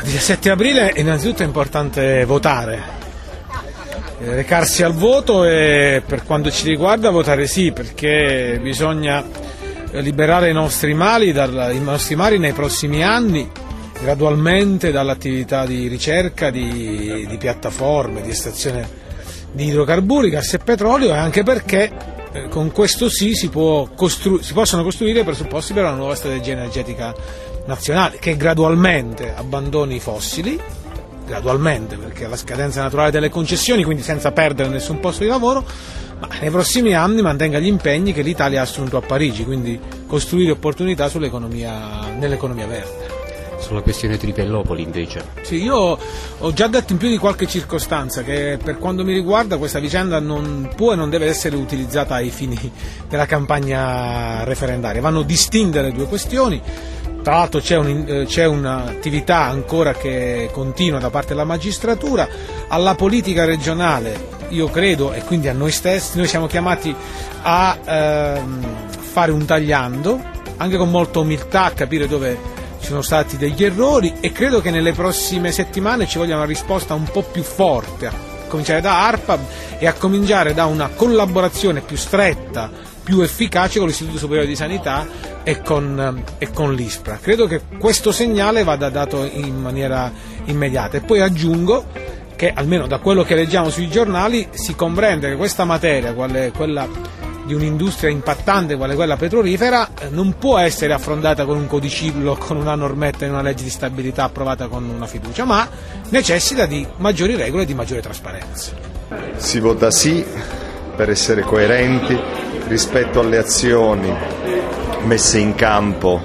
Il 17 aprile innanzitutto è importante votare, recarsi al voto e per quanto ci riguarda votare sì, perché bisogna liberare i nostri mari nei prossimi anni, gradualmente dall'attività di ricerca di piattaforme, di estrazione di idrocarburi, gas e petrolio, e anche perché con questo sì si possono costruire i presupposti per una nuova strategia energetica nazionale che gradualmente abbandoni i fossili, gradualmente perché la scadenza naturale delle concessioni, quindi senza perdere nessun posto di lavoro, ma nei prossimi anni mantenga gli impegni che l'Italia ha assunto a Parigi, quindi costruire opportunità nell'economia verde. Sulla questione Trivellopoli invece. Sì, io ho già detto in più di qualche circostanza che per quanto mi riguarda questa vicenda non può e non deve essere utilizzata ai fini della campagna referendaria, vanno distinte le due questioni. Tra l'altro c'è un'attività ancora che continua da parte della magistratura, alla politica regionale io credo, e quindi a noi stessi, noi siamo chiamati a fare un tagliando, anche con molta umiltà, a capire dove ci sono stati degli errori, e credo che nelle prossime settimane ci voglia una risposta un po' più forte, a cominciare da ARPAB e a cominciare da una collaborazione più stretta, più efficace con l'Istituto Superiore di Sanità e con l'ISPRA. Credo che questo segnale vada dato in maniera immediata, e poi aggiungo che almeno da quello che leggiamo sui giornali si comprende che questa materia, quella di un'industria impattante quale quella petrolifera, non può essere affrontata con un codicillo, con una normetta in una legge di stabilità approvata con una fiducia, ma necessita di maggiori regole e di maggiore trasparenza. Si vota sì per essere coerenti rispetto alle azioni messe in campo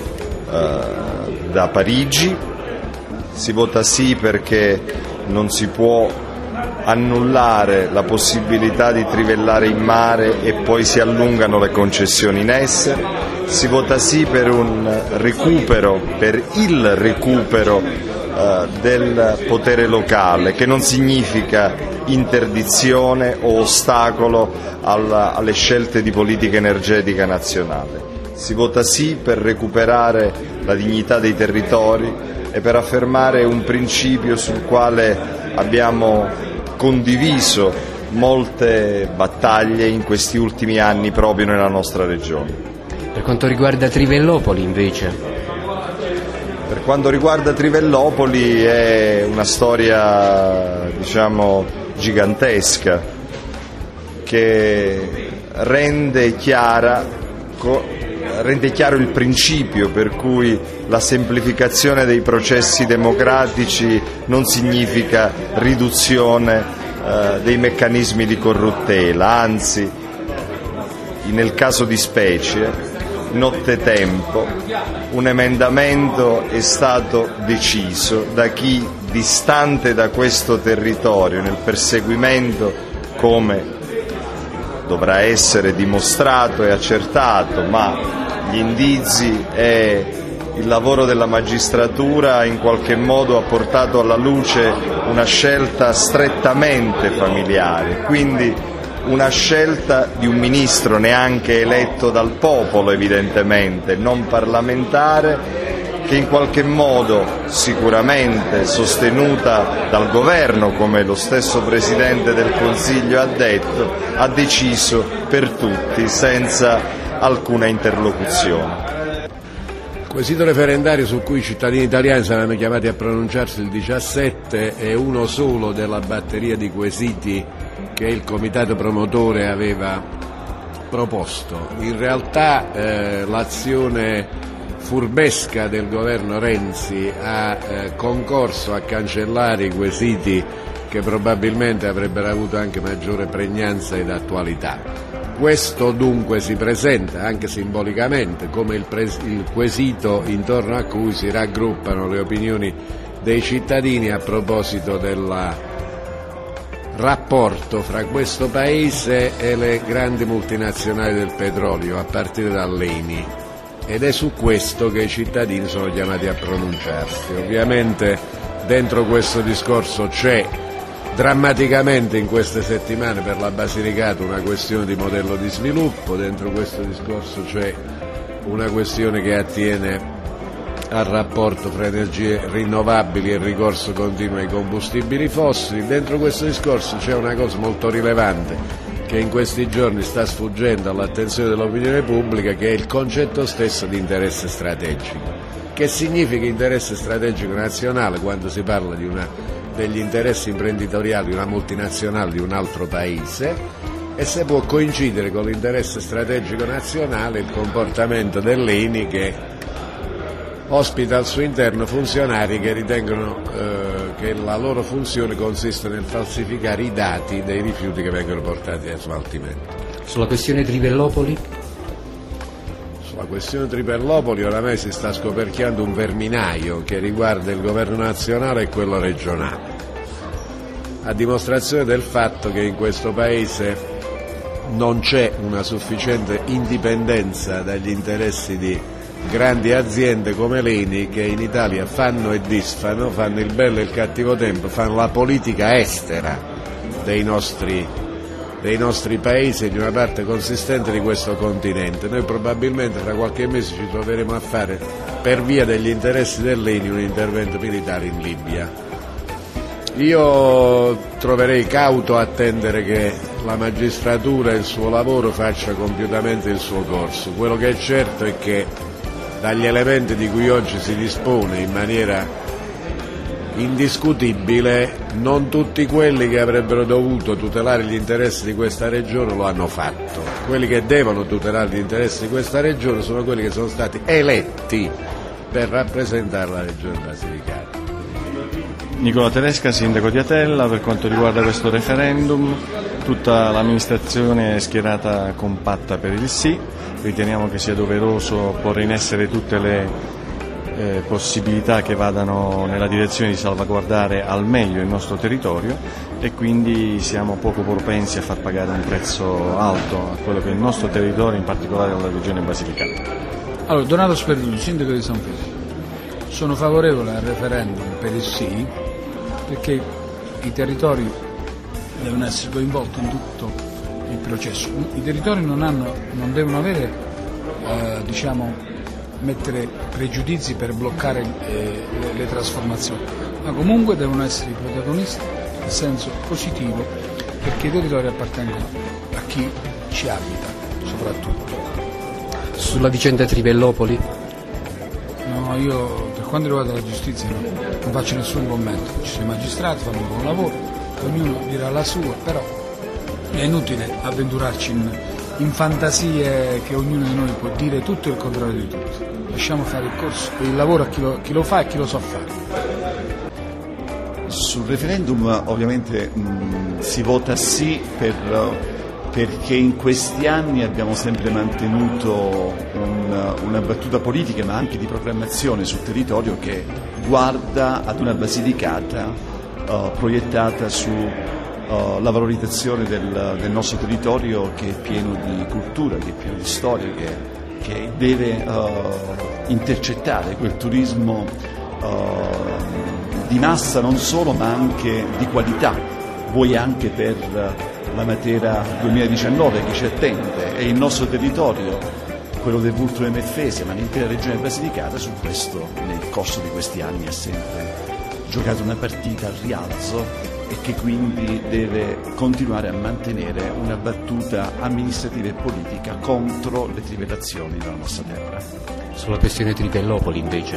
da Parigi, si vota sì perché non si può annullare la possibilità di trivellare in mare e poi si allungano le concessioni in essere, si vota sì per il recupero del potere locale, che non significa interdizione o ostacolo alle scelte di politica energetica nazionale. Si vota sì per recuperare la dignità dei territori e per affermare un principio sul quale abbiamo condiviso molte battaglie in questi ultimi anni proprio nella nostra regione. Per quanto riguarda Trivellopoli invece? Per quanto riguarda Trivellopoli è una storia, gigantesca, che rende chiaro il principio per cui la semplificazione dei processi democratici non significa riduzione dei meccanismi di corruttela, anzi, nel caso di specie, nottetempo, un emendamento è stato deciso da chi, distante da questo territorio, nel perseguimento, come dovrà essere dimostrato e accertato, ma gli indizi e il lavoro della magistratura in qualche modo ha portato alla luce una scelta strettamente familiare, quindi una scelta di un ministro neanche eletto dal popolo, evidentemente, non parlamentare, che in qualche modo, sicuramente sostenuta dal governo, come lo stesso Presidente del Consiglio ha detto, ha deciso per tutti senza alcuna interlocuzione. Il quesito referendario su cui i cittadini italiani saranno chiamati a pronunciarsi il 17 è uno solo della batteria di quesiti che il comitato promotore aveva proposto. In realtà l'azione furbesca del governo Renzi ha concorso a cancellare i quesiti che probabilmente avrebbero avuto anche maggiore pregnanza ed attualità. Questo dunque si presenta anche simbolicamente come il quesito intorno a cui si raggruppano le opinioni dei cittadini a proposito del rapporto fra questo Paese e le grandi multinazionali del petrolio, a partire dall'ENI. Ed è su questo che i cittadini sono chiamati a pronunciarsi. Ovviamente dentro questo discorso c'è drammaticamente in queste settimane per la Basilicata una questione di modello di sviluppo, dentro questo discorso c'è una questione che attiene al rapporto fra energie rinnovabili e ricorso continuo ai combustibili fossili. Dentro questo discorso c'è una cosa molto rilevante che in questi giorni sta sfuggendo all'attenzione dell'opinione pubblica, che è il concetto stesso di interesse strategico. Che significa interesse strategico nazionale quando si parla degli interessi imprenditoriali di una multinazionale di un altro paese, e se può coincidere con l'interesse strategico nazionale il comportamento dell'ENI, che ospita al suo interno funzionari che ritengono che la loro funzione consiste nel falsificare i dati dei rifiuti che vengono portati a smaltimento. Sulla questione Trivellopoli? Sulla questione Trivellopoli oramai si sta scoperchiando un verminaio che riguarda il governo nazionale e quello regionale, a dimostrazione del fatto che in questo Paese non c'è una sufficiente indipendenza dagli interessi di grandi aziende come l'ENI, che in Italia fanno e disfanno, fanno il bello e il cattivo tempo, fanno la politica estera dei nostri paesi e di una parte consistente di questo continente. Noi probabilmente fra qualche mese ci troveremo a fare, per via degli interessi dell'ENI, un intervento militare in Libia. Io troverei cauto attendere che la magistratura e il suo lavoro faccia compiutamente il suo corso. Quello che è certo è che dagli elementi di cui oggi si dispone in maniera indiscutibile, non tutti quelli che avrebbero dovuto tutelare gli interessi di questa regione lo hanno fatto. Quelli che devono tutelare gli interessi di questa regione sono quelli che sono stati eletti per rappresentare la regione Basilicata. Nicola Tedesca, sindaco di Atella. Per quanto riguarda questo referendum, tutta l'amministrazione è schierata compatta per il sì. Riteniamo che sia doveroso porre in essere tutte le possibilità che vadano nella direzione di salvaguardare al meglio il nostro territorio, e quindi siamo poco propensi a far pagare un prezzo alto a quello che è il nostro territorio, in particolare alla regione Basilicata. Allora, Donato Sperduto, sindaco di San Pietro. Sono favorevole al referendum per il sì, perché i territori devono essere coinvolti in tutto il processo. I territori non devono avere, mettere pregiudizi per bloccare le trasformazioni, ma comunque devono essere i protagonisti in senso positivo, perché i territori appartengono a chi ci abita, soprattutto. Sulla vicenda Trivellopoli? No, io per quanto riguarda la giustizia non faccio nessun commento. Ci sono i magistrati, fanno un buon lavoro, ognuno dirà la sua, però è inutile avventurarci in fantasie che ognuno di noi può dire tutto e il contrario di tutto. Lasciamo fare il corso, il lavoro a chi lo fa e chi lo sa fare. Sul referendum ovviamente si vota sì perché in questi anni abbiamo sempre mantenuto una battuta politica, ma anche di programmazione sul territorio, che guarda ad una Basilicata proiettata sulla valorizzazione del nostro territorio, che è pieno di cultura, che è pieno di storia, che deve intercettare quel turismo di massa non solo, ma anche di qualità, vuoi anche per la Matera 2019 che ci attende, e il nostro territorio, quello del Vulture Meffese, ma l'intera regione Basilicata, su questo nel corso di questi anni ha sempre giocato una partita al rialzo, e che quindi deve continuare a mantenere una battuta amministrativa e politica contro le trivellazioni della nostra terra. Sulla questione Trivellopoli invece?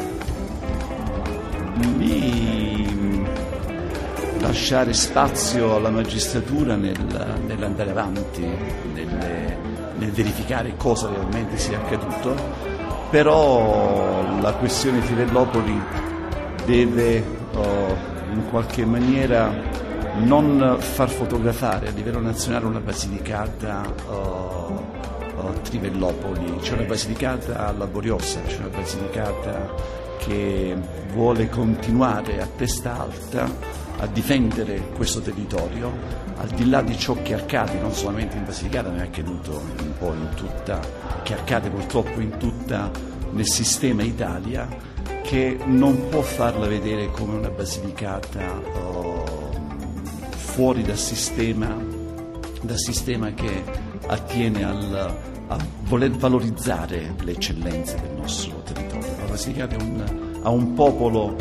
Lì lasciare spazio alla magistratura nell'andare avanti, nel verificare cosa realmente sia accaduto, però la questione Trivellopoli deve in qualche maniera non far fotografare a livello nazionale una Basilicata Trivellopoli. C'è una Basilicata laboriosa, c'è una Basilicata che vuole continuare a testa alta a difendere questo territorio, al di là di ciò che accade non solamente in Basilicata, ma è accaduto un po' che accade purtroppo in tutta nel sistema Italia, che non può farla vedere come una Basilicata fuori dal sistema che attiene a voler valorizzare le eccellenze del nostro territorio. La Basilicata è a un popolo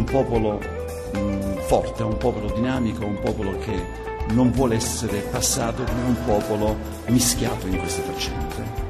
forte, a un popolo dinamico, a un popolo che non vuole essere passato come un popolo mischiato in queste faccende.